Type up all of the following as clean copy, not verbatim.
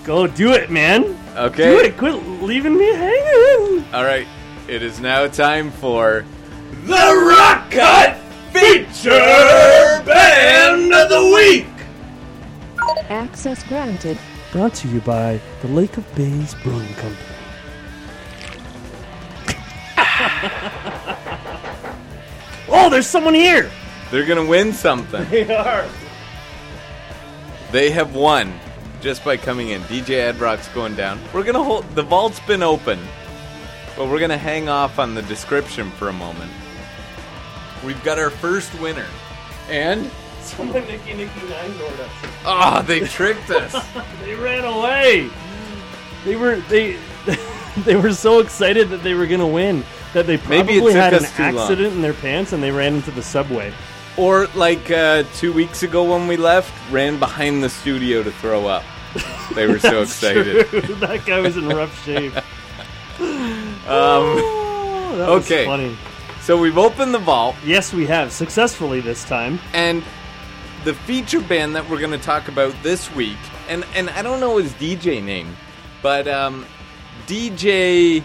Go do it, man. Okay. Do it. Quit leaving me hanging. All right. It is now time for the Rock Cut Feature Band of the Week. Access granted. Brought to you by the Lake of Bays Brewing Company. Oh, there's someone here. They're going to win something. They are. They have won just by coming in. DJ Ed Rock's going down. We're going to hold... The vault's been open, but we're going to hang off on the description for a moment. We've got our first winner. And... Someone Nicky nine-doored us. Oh, they tricked us. They ran away. They were so excited that they were going to win that they probably had an accident in their pants and they ran into the subway. Or like 2 weeks ago when we left, ran behind the studio to throw up. They were so excited. True. That guy was in rough shape. That was funny. So we've opened the vault. Yes, we have. Successfully this time. And the feature band that we're going to talk about this week, and I don't know his DJ name, but DJ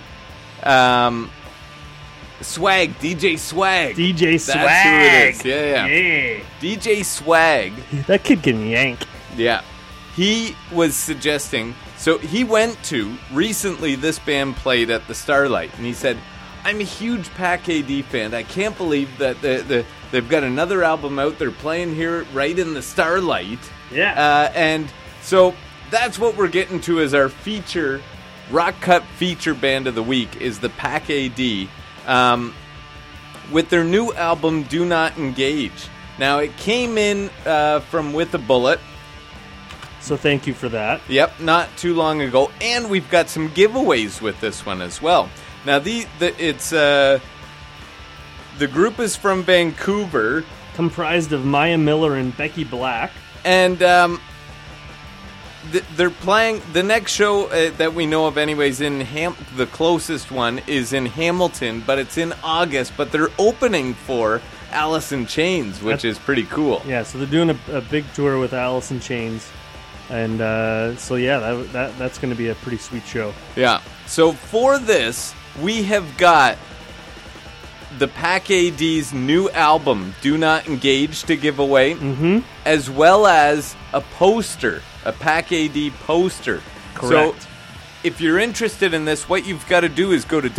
Swag. DJ Swag. DJ Swag. That's who it is. Yeah. DJ Swag. That kid can yank. Yeah. He was suggesting, so he went to, recently this band played at the Starlight, and he said, I'm a huge Pac AD fan. I can't believe that they've got another album out. They're playing here right in the Starlight. Yeah. And so that's what we're getting to as our feature, Rock Cut feature band of the week, is the Pac AD. With their new album, Do Not Engage. Now, it came in from With a Bullet. So thank you for that. Yep, not too long ago. And we've got some giveaways with this one as well. Now, the group is from Vancouver. Comprised of Maya Miller and Becky Black. And they're playing, the next show that we know of anyways, in the closest one is in Hamilton, but it's in August. But they're opening for Alice in Chains, which is pretty cool. Yeah, so they're doing a big tour with Alice in Chains. And so, yeah, that's going to be a pretty sweet show. Yeah. So for this, we have got the Pac AD's new album, Do Not Engage, to give away, as well as a poster, a Pac AD poster. Correct. So if you're interested in this, what you've got to do is go to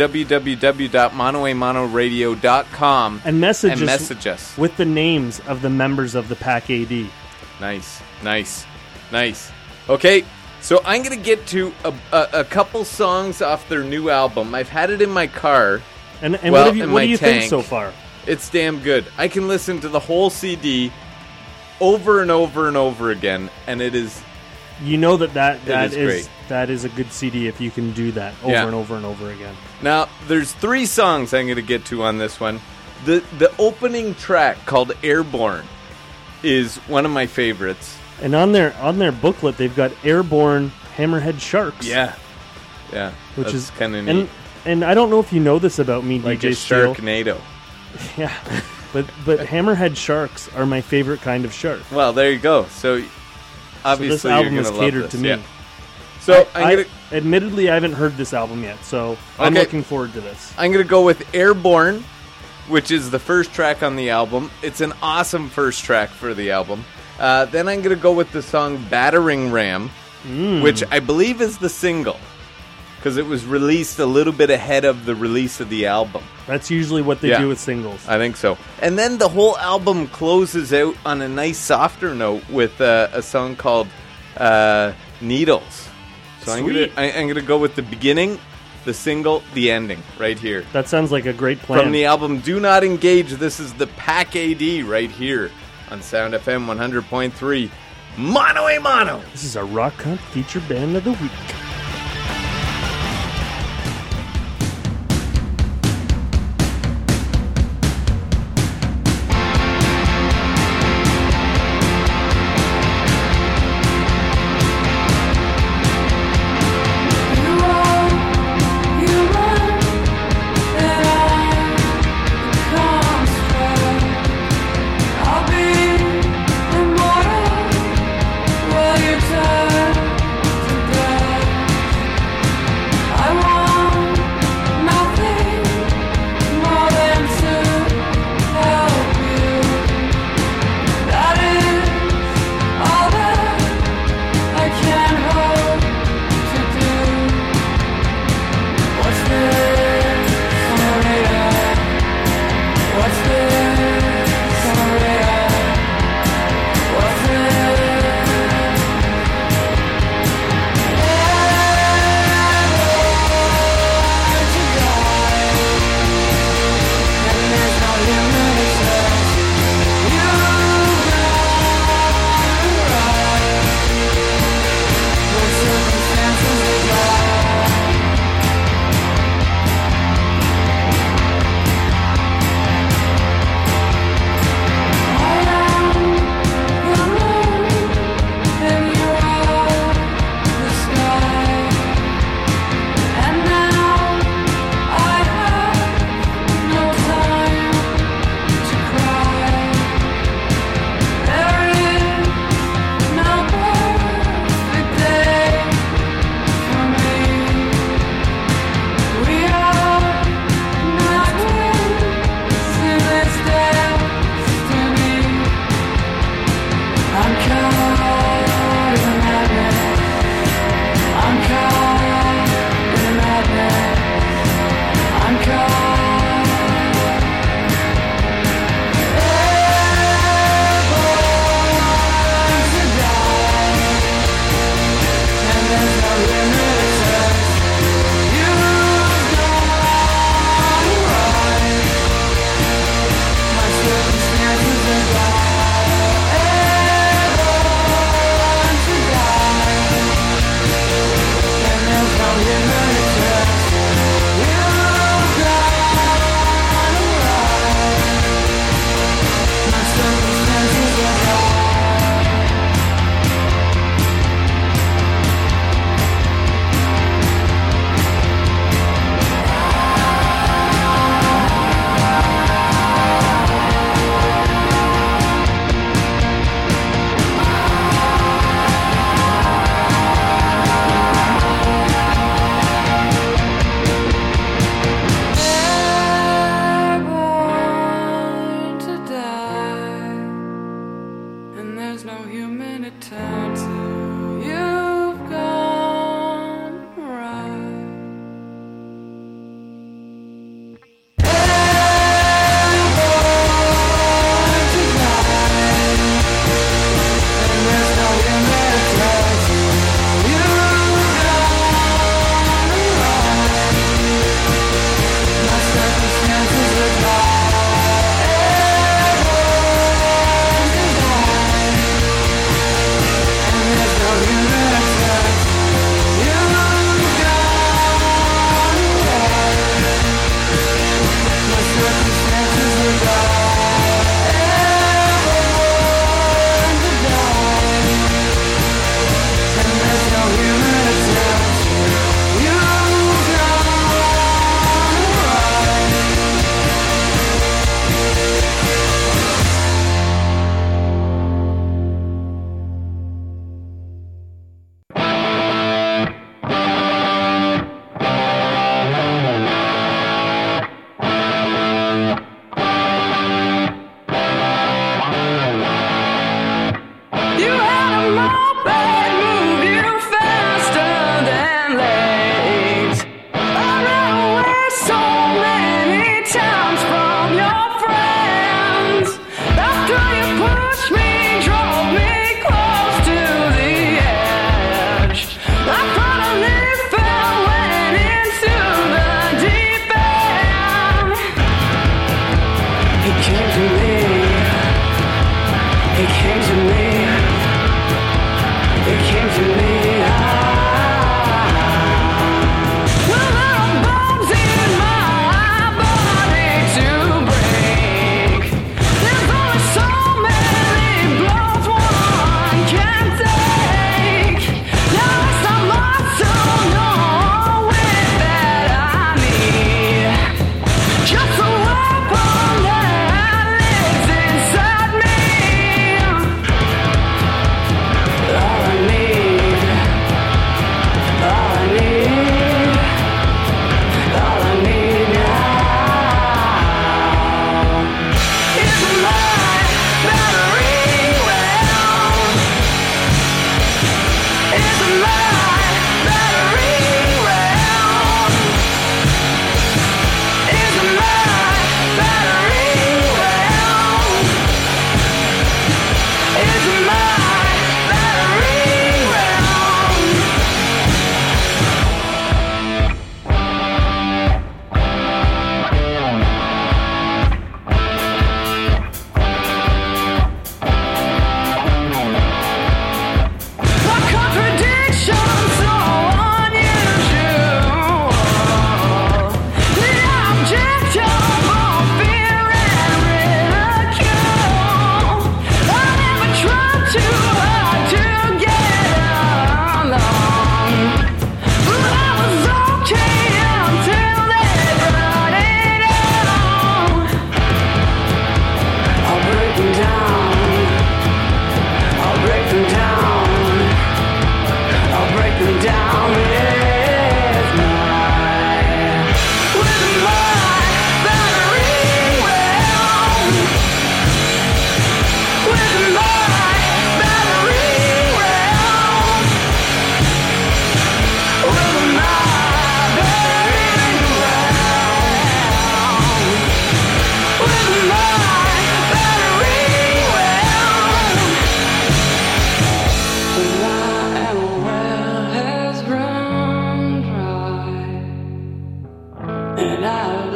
www.monoamonoradio.com and message us with the names of the members of the Pac AD. Nice. Okay, so I'm going to get to a couple songs off their new album. I've had it in my car. And what do you think so far? It's damn good. I can listen to the whole CD over and over and over again, and it is... You know that is great. That is a good CD if you can do that over and over and over again. Now, there's 3 songs I'm going to get to on this one. The opening track called Airborne is one of my favorites. And on their booklet, they've got Airborne Hammerhead Sharks. Yeah, which is kind of neat. And I don't know if you know this about me, like DJ a Steele. Sharknado. Yeah, but Hammerhead Sharks are my favorite kind of shark. Well, there you go. So obviously, this album you're is going to love catered this. to me. Yeah. So admittedly, I haven't heard this album yet, so I'm looking forward to this. I'm going to go with Airborne, which is the first track on the album. It's an awesome first track for the album. Then I'm going to go with the song Battering Ram, which I believe is the single, because it was released a little bit ahead of the release of the album. That's usually what they do with singles. I think so. And then the whole album closes out on a nice softer note with a song called Needles. So I'm gonna go with the beginning, the single, the ending, right here. That sounds like a great plan. From the album Do Not Engage, this is the Pac AD right here on Sound FM 100.3. Mono a Mono! This is a Rock Cut feature band of the week. Will you turn to dust?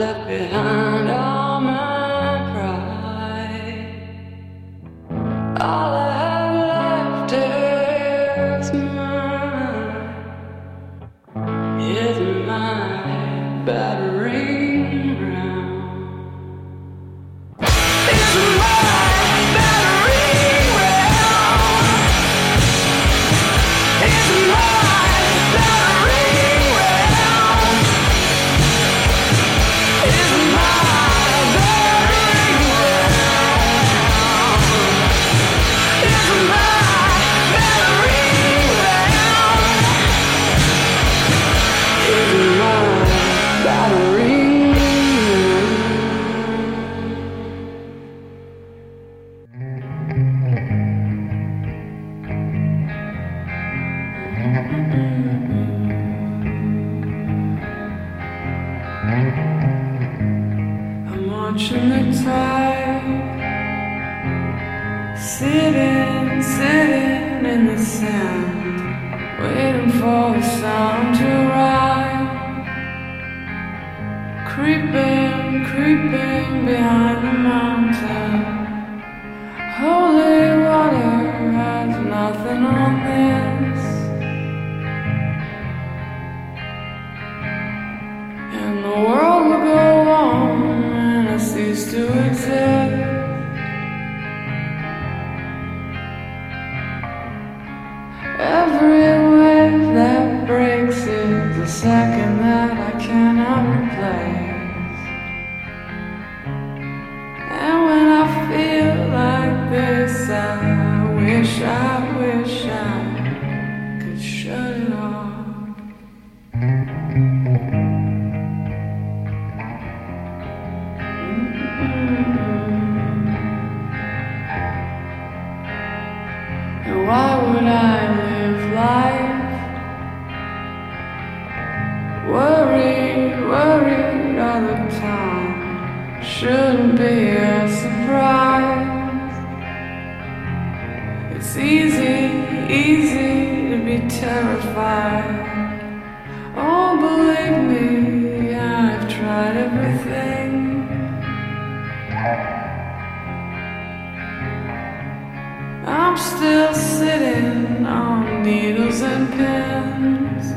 left behind all my pride. All I have left is my battering ram. It's my battering ram. It's my battering ram. It's my battering ram. It's my battering ram. It's my battering I'm watching the tide, sitting in the sand, waiting for the sun to rise. Creeping behind the mountain. Holy water has nothing on this. And the world will go on when I cease to exist. Every wave that breaks is a second that I cannot replace. And when I feel like this, I wish I could shut it off. And why would I live life worried all the time? Shouldn't be a surprise. It's easy to be terrified. Oh, believe me, I've tried everything. I'm still sitting on needles and pins.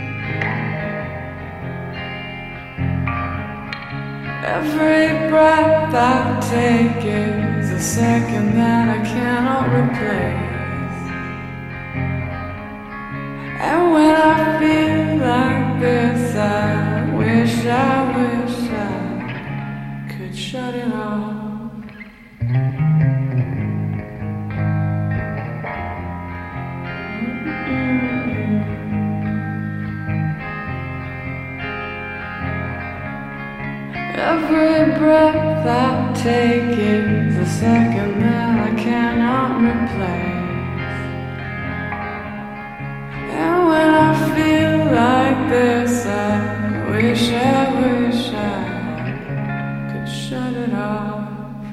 Every breath I take is a second that I cannot replace. And when I feel like this, I wish I could shut it off. Every breath I take is a second that I cannot replace. And when I feel like this, I wish I could shut it off.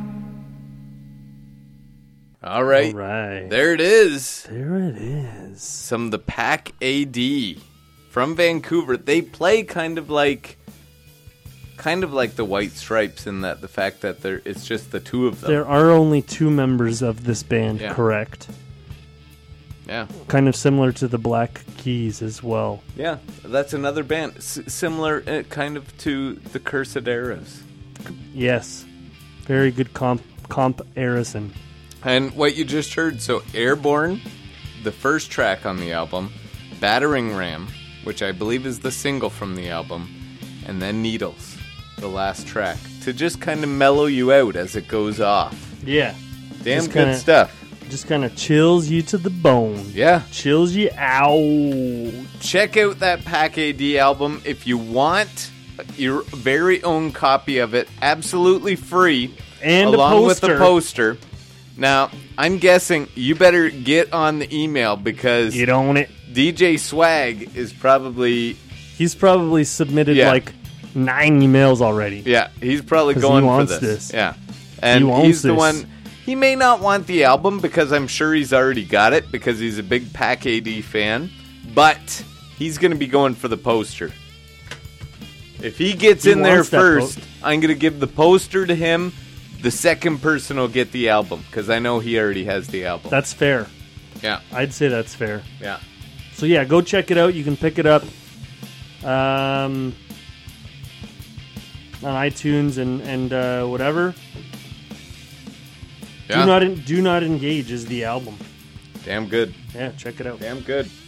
All right. All right. There it is. There it is. Some of the Pack AD from Vancouver. They play kind of like the White Stripes in that the fact that it's just the two of them. There are only two members of this band, Yeah. correct? Yeah. Kind of similar to the Black Keys as well. Yeah, that's another band. Similar kind of to the Cursed Eras. Yes. Very good comparison. And what you just heard, so Airborne, the first track on the album, Battering Ram, which I believe is the single from the album, and then Needles, the last track, to just kind of mellow you out as it goes off. Yeah. Damn Just good kinda- stuff. Just kind of chills you to the bone. Yeah. Chills you out. Check out that Pack AD album if you want your very own copy of it, absolutely free, And along a with the poster. poster. Now, I'm guessing you better get on the email because Get on it. DJ Swag is probably, He's probably submitted Yeah. like 9 emails already. yeah, he's probably 'Cause he going wants for this. this. Yeah. And wants he's the this. one, he may not want the album because I'm sure he's already got it because he's a big Pack AD fan, but he's going to be going for the poster. If he gets He in there wants that first, I'm going to give the poster to him. The second person will get the album, because I know he already has the album. That's fair. Yeah. I'd say that's fair. Yeah. So yeah, go check it out. You can pick it up on iTunes and whatever. Yeah. Do not engage is the album. Damn good. Yeah, check it out. Damn good.